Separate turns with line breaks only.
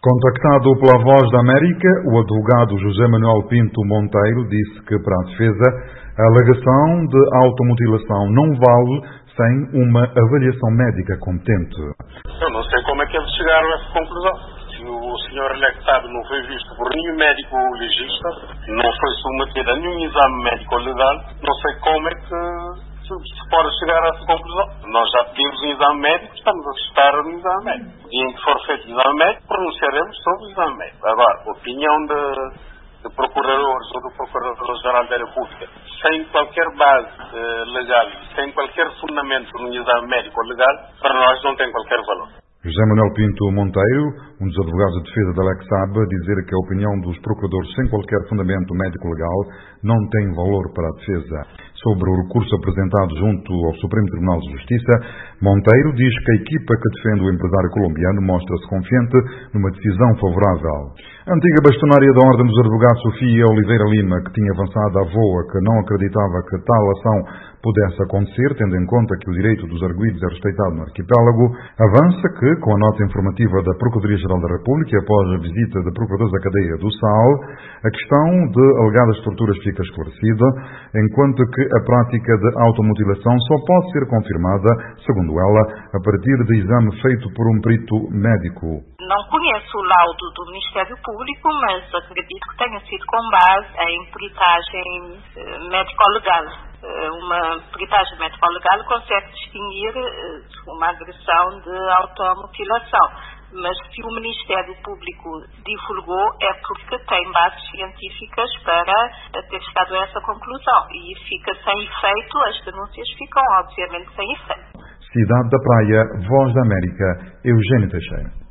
Contactado pela Voz da América, o advogado José Manuel Pinto Monteiro disse que, para a defesa, a alegação de automutilação não vale sem uma avaliação médica competente.
Eu não sei como é que eles chegaram a essa conclusão. Se o senhor electado não foi visto por nenhum médico legista, não foi submetido a nenhum exame médico legal, não sei como é que se pode chegar a essa conclusão. Nós já pedimos um exame médico, estamos a estar no exame médico. O dia em que for feito o exame médico, pronunciaremos sobre o exame médico. Agora, a opinião de procuradores ou do Procurador-Geral da República, sem qualquer base legal, sem qualquer fundamento no exame médico legal, para nós não tem qualquer valor.
José Manuel Pinto Monteiro, um dos advogados de defesa da Lex Saab, dizer que a opinião dos procuradores sem qualquer fundamento médico-legal não tem valor para a defesa. Sobre o recurso apresentado junto ao Supremo Tribunal de Justiça, Monteiro diz que a equipa que defende o empresário colombiano mostra-se confiante numa decisão favorável. A antiga bastonária da Ordem dos Advogados, Sofia Oliveira Lima, que tinha avançado à voa que não acreditava que tal ação pudesse acontecer, tendo em conta que o direito dos arguidos é respeitado no arquipélago, avança que, com a nota informativa da Procuradoria-Geral da República após a visita de procuradores da cadeia do SAL, a questão de alegadas torturas fica esclarecida, enquanto que a prática de automutilação só pode ser confirmada, segundo ela, a partir de exame feito por um perito médico.
Não conheço o laudo do Ministério Público, mas acredito que tenha sido com base em peritagem médico-legal. Uma peritagem médico-legal consegue distinguir uma agressão de automutilação. Mas se o Ministério Público divulgou é porque tem bases científicas para ter chegado a essa conclusão. E fica sem efeito, as denúncias ficam obviamente sem efeito.
Cidade da Praia, Voz da América, Eugênio Teixeira.